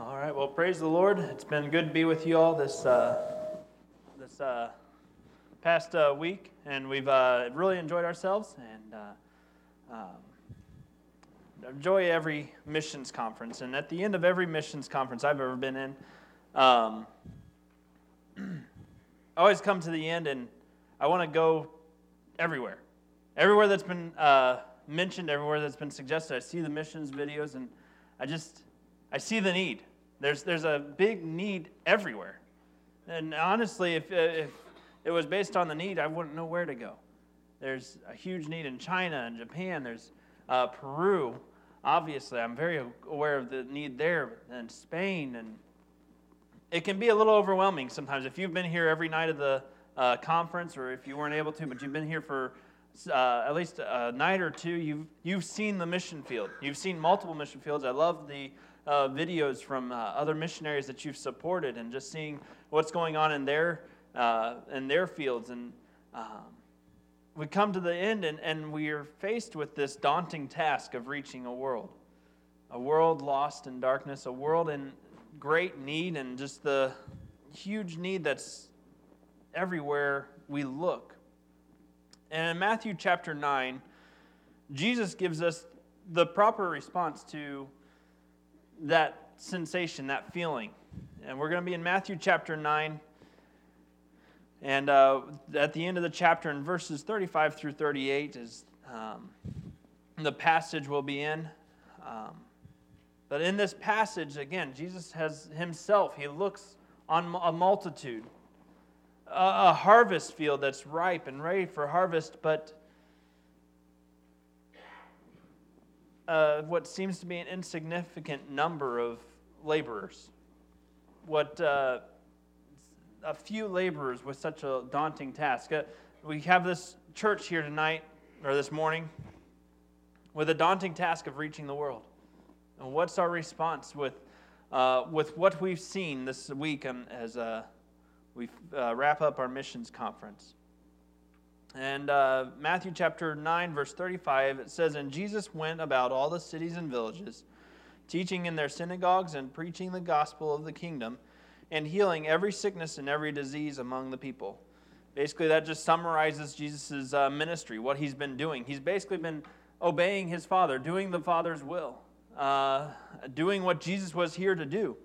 All right, well, praise the Lord. It's been good to be with you all this past week, and we've really enjoyed ourselves, and enjoy every missions conference. And at the end of every missions conference I've ever been in, I always come to the end, and I want to go everywhere. Everywhere that's been mentioned, everywhere that's been suggested, I see the missions videos, and I see the need. There's a big need everywhere. And honestly, if it was based on the need, I wouldn't know where to go. There's a huge need in China and Japan. There's Peru. Obviously, I'm very aware of the need there, and Spain. And it can be a little overwhelming sometimes. If you've been here every night of the conference, or if you weren't able to, but you've been here for at least a night or two, you've seen the mission field. You've seen multiple mission fields. I love the videos from other missionaries that you've supported, and just seeing what's going on in their fields. And we come to the end, and we are faced with this daunting task of reaching a world lost in darkness, a world in great need, and just the huge need that's everywhere we look. And in Matthew chapter 9, Jesus gives us the proper response to that sensation, that feeling. And we're going to be in Matthew chapter 9. And at the end of the chapter, in verses 35 through 38, is the passage we'll be in. But in this passage, again, Jesus has himself, he looks on a multitude, a harvest field that's ripe and ready for harvest, but what seems to be an insignificant number of laborers. A few laborers with such a daunting task. We have this church here tonight, or this morning, with a daunting task of reaching the world. And what's our response with what we've seen this week as we wrap up our missions conference? And Matthew chapter 9, verse 35, it says, "And Jesus went about all the cities and villages, teaching in their synagogues and preaching the gospel of the kingdom, and healing every sickness and every disease among the people." Basically, that just summarizes Jesus' ministry, what he's been doing. He's basically been obeying his Father, doing the Father's will, doing what Jesus was here to do.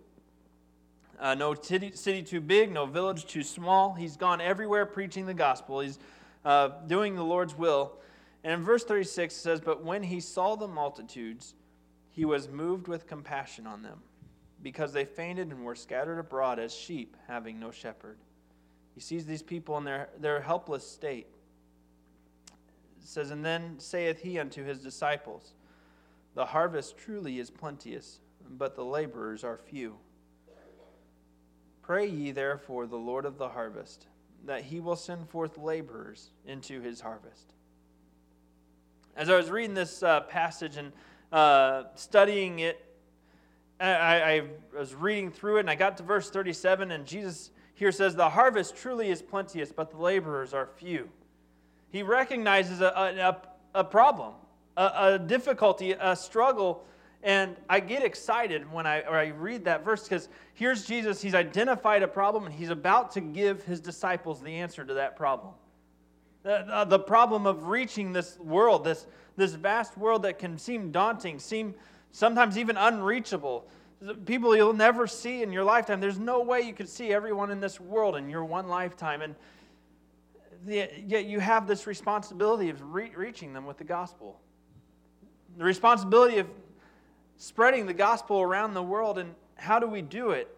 No city too big, no village too small. He's gone everywhere preaching the gospel. He's doing the Lord's will. And in verse 36 it says, "But when he saw the multitudes, he was moved with compassion on them, because they fainted and were scattered abroad as sheep having no shepherd." He sees these people in their helpless state. It says, "And then saith he unto his disciples, The harvest truly is plenteous, but the laborers are few. Pray ye therefore the Lord of the harvest, that he will send forth laborers into his harvest." As I was reading this passage and studying it, I was reading through it, and I got to verse 37, and Jesus here says, "The harvest truly is plenteous, but the laborers are few." He recognizes a problem, a difficulty, a struggle, and I get excited when I read that verse, because here's Jesus, he's identified a problem, and he's about to give his disciples the answer to that problem. The problem of reaching this world, this vast world that can seem daunting, seem sometimes even unreachable. People you'll never see in your lifetime. There's no way you could see everyone in this world in your one lifetime. And yet you have this responsibility of reaching them with the gospel. The responsibility of spreading the gospel around the world. And how do we do it?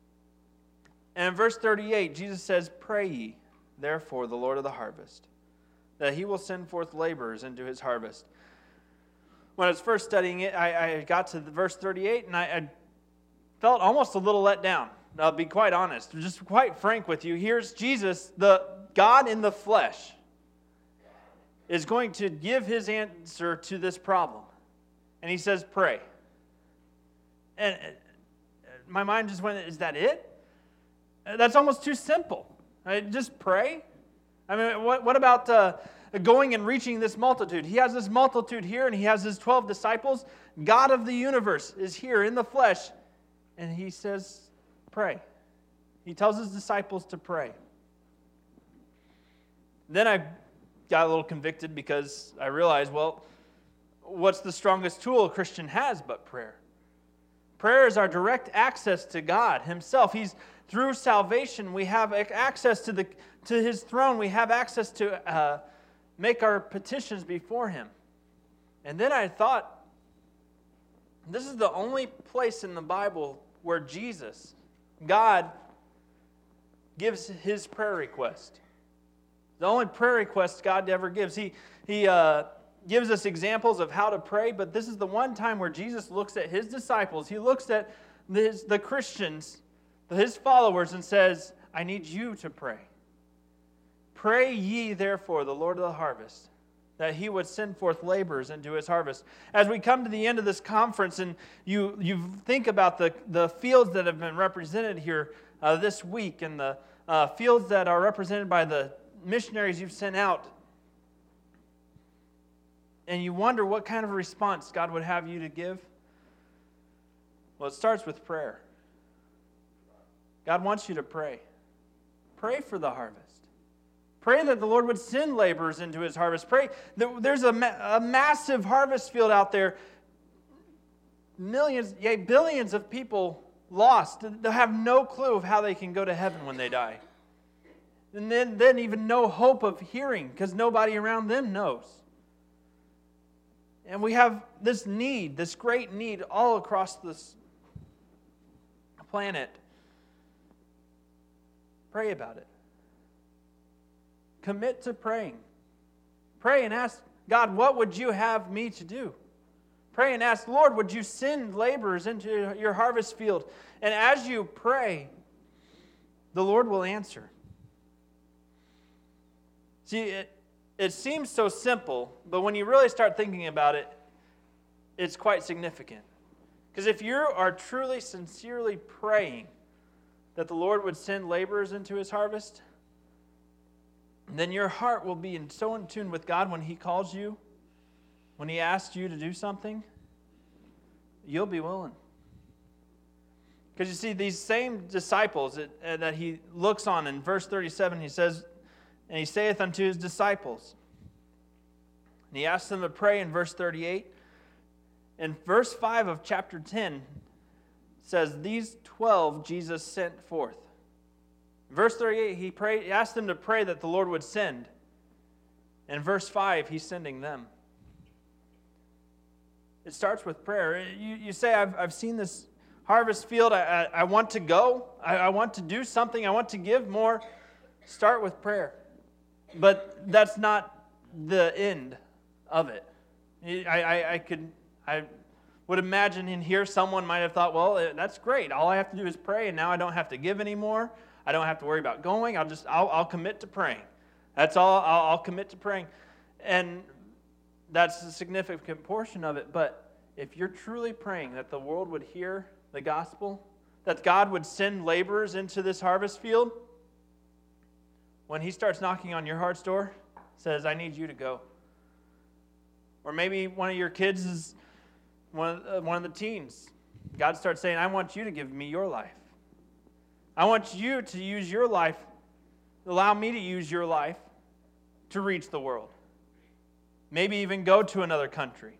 And in verse 38, Jesus says, "Pray ye, therefore, the Lord of the harvest, that he will send forth laborers into his harvest." When I was first studying it, I got to the verse 38, and I felt almost a little let down. I'll be quite honest, just quite frank with you. Here's Jesus, the God in the flesh, is going to give his answer to this problem. And he says, "Pray." And my mind just went, is that it? That's almost too simple. Just pray? I mean, what about going and reaching this multitude? He has this multitude here, and he has his 12 disciples. God of the universe is here in the flesh, and he says, pray. He tells his disciples to pray. Then I got a little convicted because I realized, well, what's the strongest tool a Christian has but prayer? Prayer is our direct access to God himself. Through salvation, we have access to his throne. We have access to make our petitions before him. And then I thought, this is the only place in the Bible where Jesus, God, gives his prayer request. The only prayer request God ever gives. He gives us examples of how to pray, but this is the one time where Jesus looks at his disciples, he looks at the Christians, his followers, and says, I need you to pray. Pray ye therefore the Lord of the harvest, that he would send forth laborers into his harvest. As we come to the end of this conference and you think about the fields that have been represented here this week and the fields that are represented by the missionaries you've sent out, and you wonder what kind of response God would have you to give, well, it starts with prayer. God wants you to pray. Pray for the harvest. Pray that the Lord would send laborers into his harvest. Pray that there's a massive harvest field out there. Millions, yea, billions of people lost. They'll have no clue of how they can go to heaven when they die. And then even no hope of hearing because nobody around them knows. And we have this need, this great need all across this planet. Pray about it. Commit to praying. Pray and ask God, what would you have me to do? Pray and ask, Lord, would you send laborers into your harvest field? And as you pray, the Lord will answer. See, it seems so simple, but when you really start thinking about it, it's quite significant. Because if you are truly, sincerely praying that the Lord would send laborers into his harvest, then your heart will be so in tune with God when he calls you, when he asks you to do something, you'll be willing. Because you see, these same disciples that he looks on in verse 37, he says, and he saith unto his disciples, and he asks them to pray in verse 38. And verse 5 of chapter 10 says, these 12 Jesus sent forth. Verse 38, he asked them to pray that the Lord would send. And verse 5, he's sending them. It starts with prayer. You say, I've seen this harvest field. I want to go. I want to do something. I want to give more. Start with prayer. But that's not the end of it. I would imagine in here someone might have thought, well, that's great. All I have to do is pray, and now I don't have to give anymore. I don't have to worry about going. I'll commit to praying. That's all. I'll commit to praying. And that's a significant portion of it. But if you're truly praying that the world would hear the gospel, that God would send laborers into this harvest field, when he starts knocking on your heart's door, says, I need you to go. Or maybe one of your kids is one of the teens. God starts saying, I want you to give me your life. I want you to use your life, allow me to use your life to reach the world. Maybe even go to another country.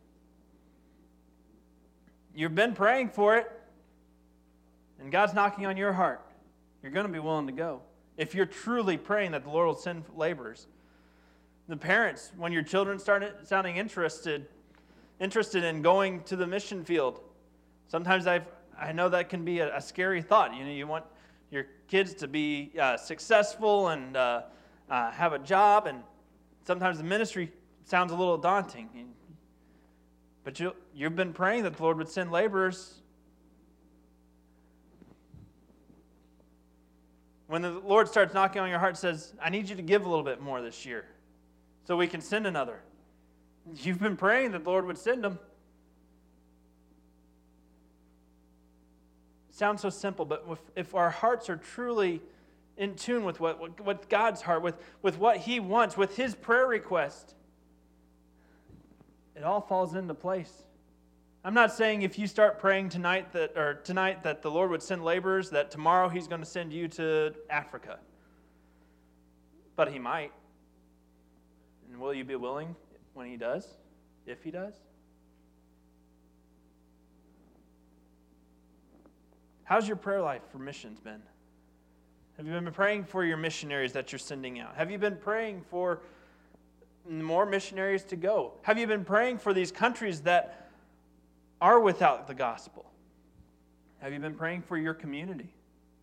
You've been praying for it, and God's knocking on your heart. You're going to be willing to go. If you're truly praying that the Lord will send laborers. The parents, when your children start sounding interested in going to the mission field, sometimes I know that can be a scary thought. You want your kids to be successful and have a job, and sometimes the ministry sounds a little daunting. But you've been praying that the Lord would send laborers. When the Lord starts knocking on your heart and says, I need you to give a little bit more this year so we can send another. You've been praying that the Lord would send them. It sounds so simple, but if our hearts are truly in tune with what God's heart, with what he wants, with his prayer request, it all falls into place. I'm not saying if you start praying tonight that the Lord would send laborers, that tomorrow He's going to send you to Africa. But He might. And will you be willing when He does? If He does? How's your prayer life for missions been? Have you been praying for your missionaries that you're sending out? Have you been praying for more missionaries to go? Have you been praying for these countries that are without the gospel? Have you been praying for your community?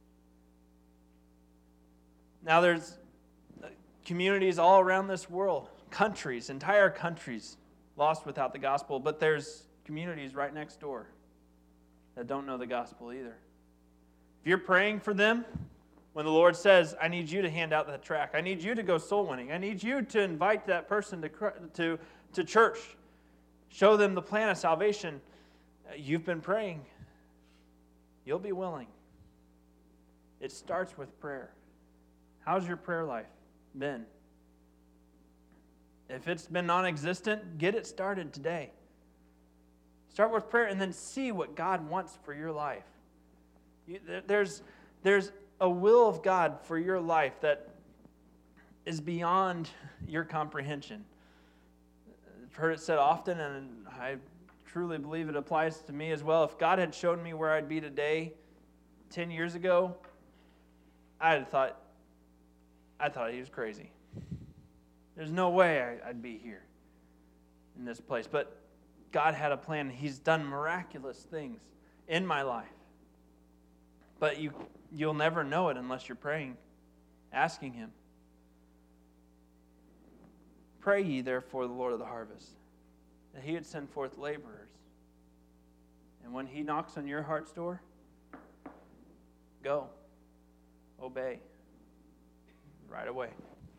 Now there's communities all around this world, countries, entire countries lost without the gospel, but there's communities right next door that don't know the gospel either. If you're praying for them, when the Lord says, I need you to hand out that tract, I need you to go soul winning, I need you to invite that person to church, show them the plan of salvation, you've been praying, you'll be willing. It starts with prayer. How's your prayer life been? If it's been non-existent, get it started today. Start with prayer and then see what God wants for your life. There's a will of God for your life that is beyond your comprehension. I've heard it said often, and I truly believe it applies to me as well. If God had shown me where I'd be today 10 years ago, I thought He was crazy. There's no way I'd be here in this place. But God had a plan. He's done miraculous things in my life. But you'll never know it unless you're praying, asking Him. Pray ye therefore the Lord of the harvest, that He would send forth laborers. And when He knocks on your heart's door, go. Obey. Right away.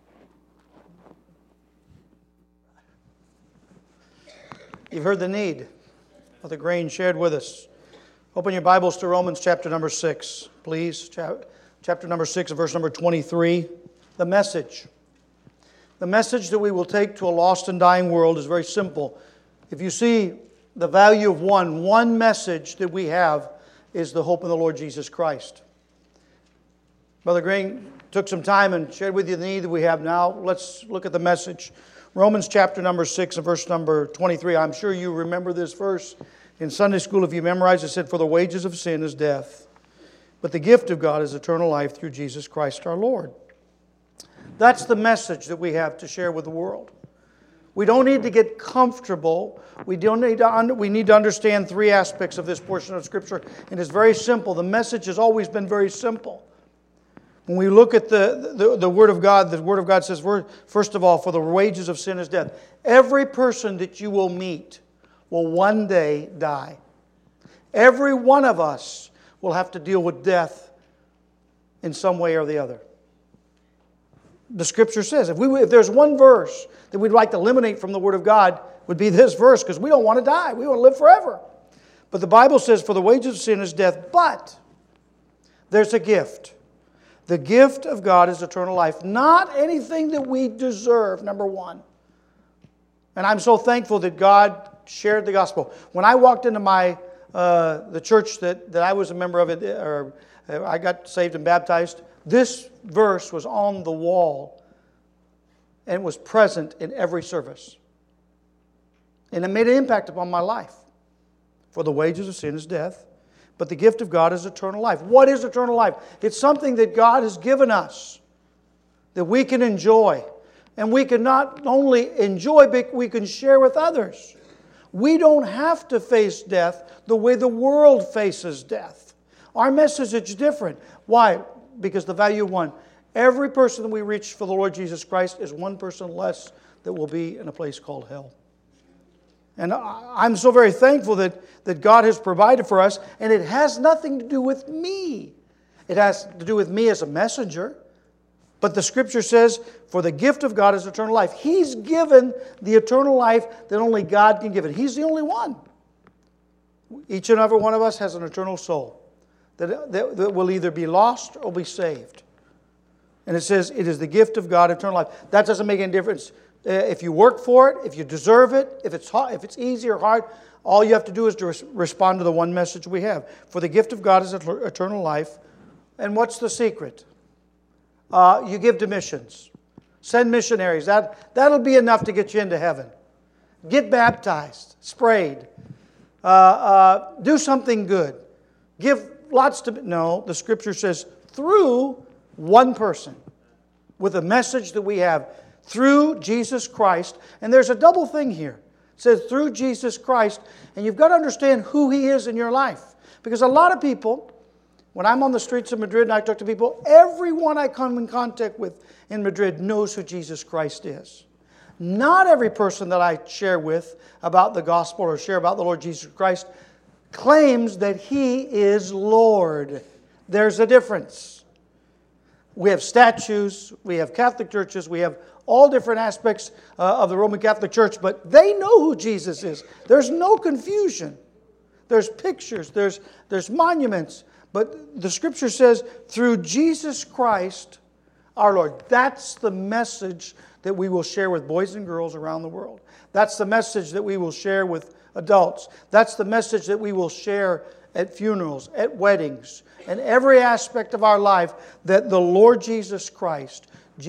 You've heard the need. Brother Grain shared with us. Open your Bibles to Romans chapter number 6, please. Chapter number 6, verse number 23. The message. The message that we will take to a lost and dying world is very simple. If you see the value of one message that we have is the hope in the Lord Jesus Christ. Brother Grain took some time and shared with you the need that we have now. Let's look at the message. Romans chapter number 6 and verse number 23. I'm sure you remember this verse. In Sunday school, if you memorized it, said, for the wages of sin is death, but the gift of God is eternal life through Jesus Christ our Lord. That's the message that we have to share with the world. We don't need to get comfortable. We need to understand three aspects of this portion of Scripture, and it's very simple. The message has always been very simple. When we look at the Word of God says, first of all, for the wages of sin is death. Every person that you will meet will one day die. Every one of us will have to deal with death in some way or the other. The Scripture says, if there's one verse that we'd like to eliminate from the Word of God, it would be this verse, because we don't want to die. We want to live forever. But the Bible says, for the wages of sin is death, but there's a gift. The gift of God is eternal life. Not anything that we deserve, number one. And I'm so thankful that God shared the gospel. When I walked into the church that I was a member of, I got saved and baptized, this verse was on the wall and was present in every service. And it made an impact upon my life. For the wages of sin is death, but the gift of God is eternal life. What is eternal life? It's something that God has given us that we can enjoy. And we can not only enjoy, but we can share with others. We don't have to face death the way the world faces death. Our message is different. Why? Because the value of one. Every person that we reach for the Lord Jesus Christ is one person less that will be in a place called hell. And I'm so very thankful that God has provided for us, and it has nothing to do with me. It has to do with me as a messenger. But the Scripture says, for the gift of God is eternal life. He's given the eternal life that only God can give it. He's the only one. Each and every one of us has an eternal soul that will either be lost or be saved. And it says, it is the gift of God, eternal life. That doesn't make any difference If you work for it, if you deserve it, if it's easy or hard, all you have to do is to respond to the one message we have. For the gift of God is eternal life. And what's the secret? You give to missions. Send missionaries. That'll be enough to get you into heaven. Get baptized, sprayed. Do something good. Give lots to... No, the Scripture says through one person with a message that we have through Jesus Christ. And there's a double thing here. It says through Jesus Christ. And you've got to understand who He is in your life. Because a lot of people, when I'm on the streets of Madrid and I talk to people, everyone I come in contact with in Madrid knows who Jesus Christ is. Not every person that I share with about the gospel or share about the Lord Jesus Christ claims that He is Lord. There's a difference. We have statues, we have Catholic churches, we have all different aspects of the Roman Catholic Church, but they know who Jesus is. There's no confusion. There's pictures, there's monuments, but the Scripture says through Jesus Christ our Lord. That's the message that we will share with boys and girls around the world. That's the message that we will share with adults. That's the message that we will share at funerals, at weddings, and every aspect of our life, that the Lord Jesus Christ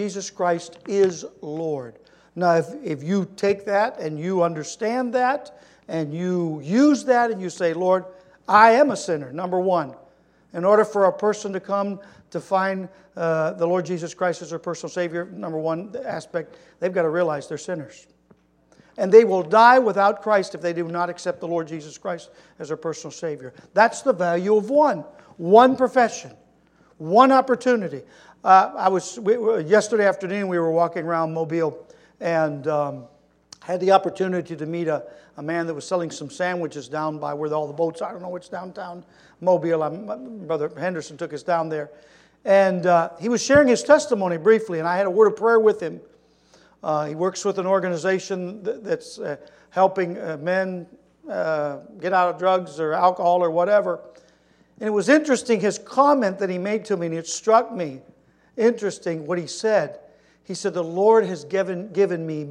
is Lord. Now, if you take that and you understand that and you use that and you say, Lord, I am a sinner, number one. In order for a person to come to find the Lord Jesus Christ as their personal Savior, number one aspect, they've got to realize they're sinners. And they will die without Christ if they do not accept the Lord Jesus Christ as their personal Savior. That's the value of one profession, one opportunity. Yesterday afternoon we were walking around Mobile and had the opportunity to meet a man that was selling some sandwiches down by where all the boats are. I don't know which downtown Mobile. Brother Henderson took us down there. And he was sharing his testimony briefly, and I had a word of prayer with him. He works with an organization that's helping men get out of drugs or alcohol or whatever. And it was interesting, his comment that he made to me, and it struck me. Interesting what he said. He said, the Lord has given me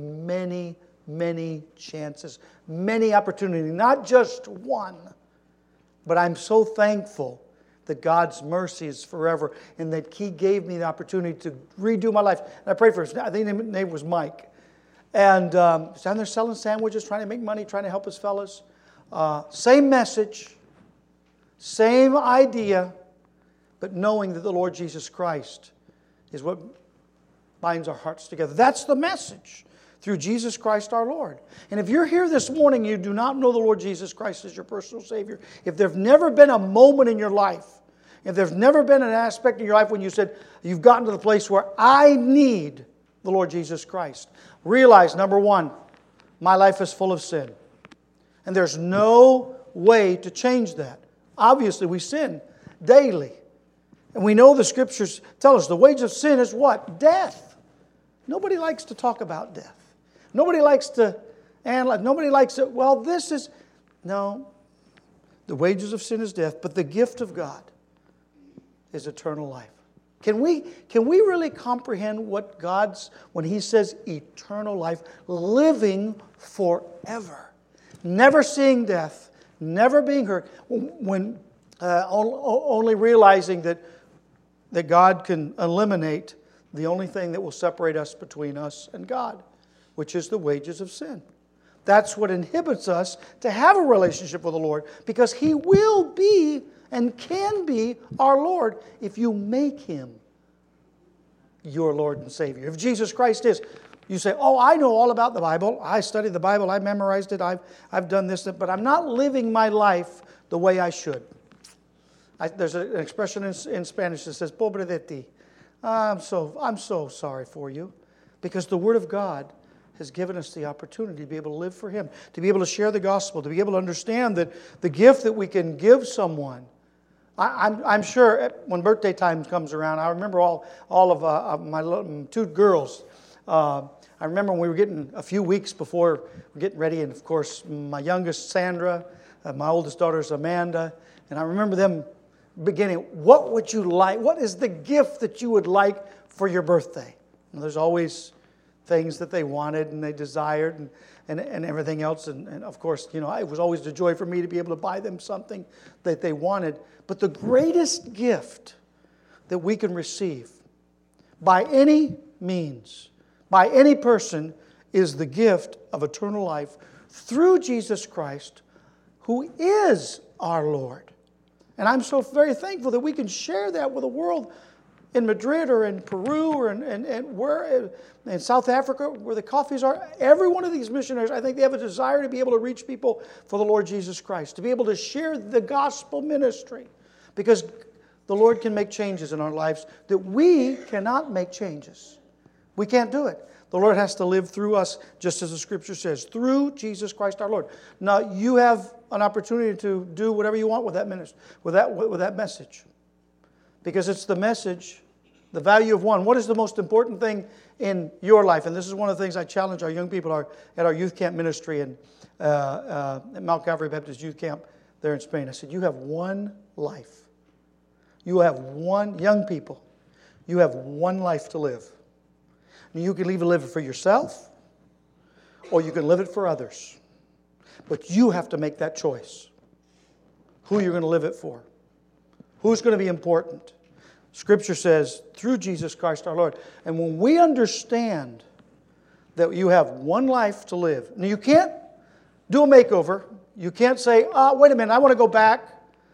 many chances, many opportunities, not just one. But I'm so thankful that God's mercy is forever and that He gave me the opportunity to redo my life. And I prayed for him. I think his name was Mike. And he's down there selling sandwiches, trying to make money, trying to help his fellas. Same message, same idea, but knowing that the Lord Jesus Christ is what binds our hearts together. That's the message. Through Jesus Christ our Lord. And if you're here this morning and you do not know the Lord Jesus Christ as your personal Savior, if there's never been a moment in your life, if there's never been an aspect in your life when you said, you've gotten to the place where I need the Lord Jesus Christ, realize, number one, my life is full of sin. And there's no way to change that. Obviously, we sin daily. And we know the Scriptures tell us the wage of sin is what? Death. Nobody likes to talk about death. Nobody likes to analyze. Nobody likes to, well, this is... No. The wages of sin is death, but the gift of God is eternal life. Can we really comprehend what God's, when He says eternal life, living forever, never seeing death, never being hurt, when only realizing that God can eliminate the only thing that will separate us between us and God, which is the wages of sin. That's what inhibits us to have a relationship with the Lord, because He will be and can be our Lord if you make Him your Lord and Savior. If Jesus Christ is, you say, oh, I know all about the Bible. I studied the Bible. I memorized it. I've done this, but I'm not living my life the way I should. There's an expression in Spanish that says, pobre de ti. I'm so sorry for you, because the Word of God has given us the opportunity to be able to live for Him, to be able to share the gospel, to be able to understand that the gift that we can give someone. I'm sure when birthday time comes around, I remember all of my two girls. I remember when we were getting a few weeks before we're getting ready, and of course my youngest Sandra, my oldest daughter is Amanda, and I remember them beginning, what would you like? What is the gift that you would like for your birthday? And there's always things that they wanted and they desired and everything else. And of course, it was always a joy for me to be able to buy them something that they wanted. But the greatest gift that we can receive by any means, by any person, is the gift of eternal life through Jesus Christ, who is our Lord. And I'm so very thankful that we can share that with the world in Madrid or in Peru or in South Africa, where the coffees are. Every one of these missionaries, I think they have a desire to be able to reach people for the Lord Jesus Christ, to be able to share the gospel ministry, because the Lord can make changes in our lives that we cannot make changes. We can't do it. The Lord has to live through us, just as the Scripture says, through Jesus Christ our Lord. Now, you have an opportunity to do whatever you want with that ministry, with that message. Because it's the message, the value of one. What is the most important thing in your life? And this is one of the things I challenge our young people at our youth camp ministry at Mount Calvary Baptist Youth Camp there in Spain. I said, you have one life. You have one, young people, you have one life to live. And you can either live it for yourself or you can live it for others. But you have to make that choice. Who you're going to live it for. Who's going to be important? Scripture says, through Jesus Christ our Lord. And when we understand that you have one life to live, now you can't do a makeover. You can't say, wait a minute, I want to go back.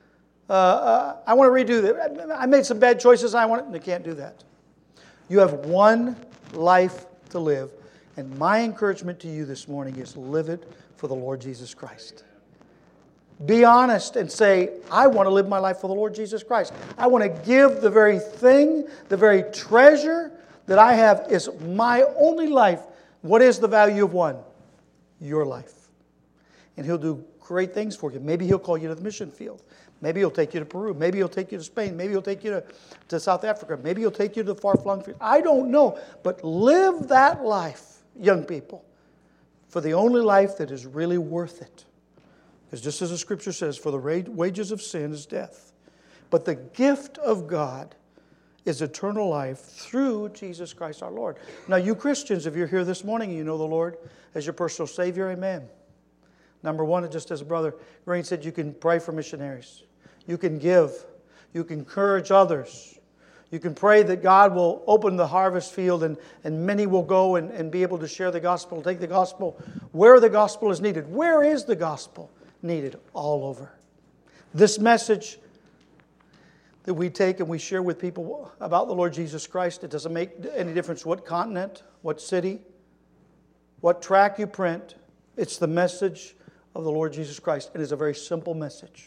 I want to redo that. I made some bad choices. You can't do that. You have one life to live. And my encouragement to you this morning is live it for the Lord Jesus Christ. Be honest and say, I want to live my life for the Lord Jesus Christ. I want to give the very thing, the very treasure that I have is my only life. What is the value of one? Your life. And He'll do great things for you. Maybe He'll call you to the mission field. Maybe He'll take you to Peru. Maybe He'll take you to Spain. Maybe He'll take you to South Africa. Maybe He'll take you to the far-flung field. I don't know. But live that life, young people, for the only life that is really worth it. Because just as the Scripture says, for the wages of sin is death. But the gift of God is eternal life through Jesus Christ our Lord. Now you Christians, if you're here this morning and you know the Lord as your personal Savior, amen. Number one, just as Brother Green said, you can pray for missionaries. You can give. You can encourage others. You can pray that God will open the harvest field and many will go and be able to share the gospel, take the gospel where the gospel is needed. Where is the gospel needed? All over. This message that we take and we share with people about the Lord Jesus Christ, it doesn't make any difference what continent, what city, what tract you print. It's the message of the Lord Jesus Christ. It is a very simple message.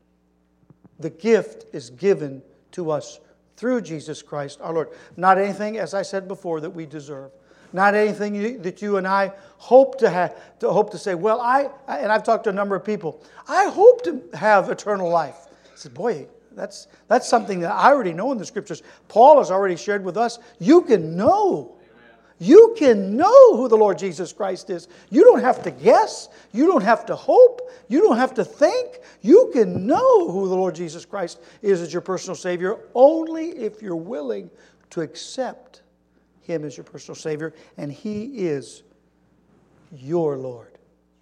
The gift is given to us through Jesus Christ our Lord. Not anything, as I said before, that we deserve. Not anything that you and I hope to say, well, and I've talked to a number of people, I hope to have eternal life. I said, boy, that's something that I already know in the Scriptures. Paul has already shared with us. You can know. You can know who the Lord Jesus Christ is. You don't have to guess. You don't have to hope. You don't have to think. You can know who the Lord Jesus Christ is as your personal Savior only if you're willing to accept Him as your personal Savior, and He is your Lord.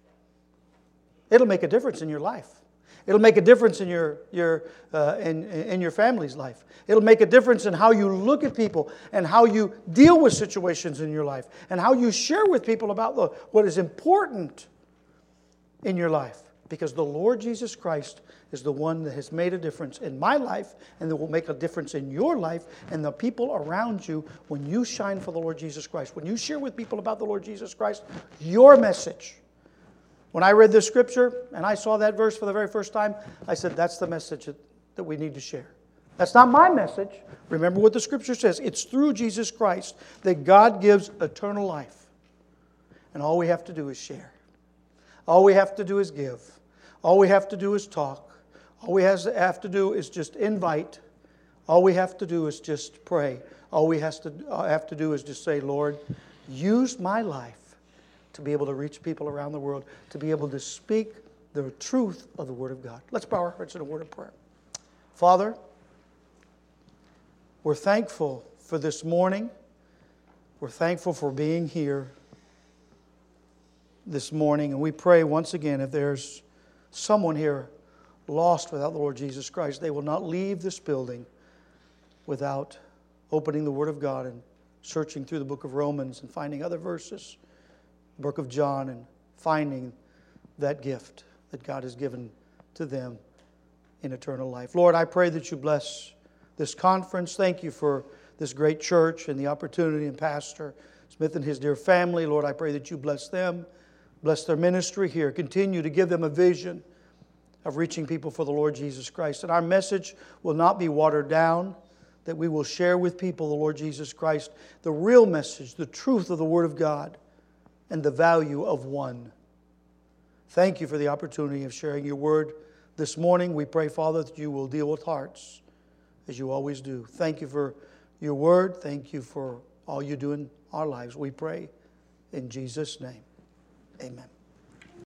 It'll make a difference in your life. It'll make a difference in your family's life. It'll make a difference in how you look at people and how you deal with situations in your life and how you share with people about what is important in your life. Because the Lord Jesus Christ is the one that has made a difference in my life and that will make a difference in your life and the people around you when you shine for the Lord Jesus Christ. When you share with people about the Lord Jesus Christ, your message. When I read this Scripture and I saw that verse for the very first time, I said, that's the message that we need to share. That's not my message. Remember what the Scripture says. It's through Jesus Christ that God gives eternal life. And all we have to do is share. All we have to do is give. All we have to do is talk. All we have to do is just invite. All we have to do is just pray. All we have to do is just say, Lord, use my life to be able to reach people around the world, to be able to speak the truth of the Word of God. Let's bow our hearts in a word of prayer. Father, we're thankful for this morning We're thankful for being here this morning, and we pray once again if there's someone here lost without the Lord Jesus Christ, they will not leave this building without opening the Word of God and searching through the book of Romans and finding other verses, the book of John, and finding that gift that God has given to them in eternal life. Lord, I pray that you bless this conference. Thank you for this great church and the opportunity, and Pastor Smith and his dear family. Lord, I pray that you bless them, bless their ministry here. Continue to give them a vision of reaching people for the Lord Jesus Christ. And our message will not be watered down, that we will share with people the Lord Jesus Christ, the real message, the truth of the Word of God, and the value of one. Thank you for the opportunity of sharing your Word this morning. We pray, Father, that you will deal with hearts as you always do. Thank you for your Word. Thank you for all you do in our lives. We pray in Jesus' name. Amen.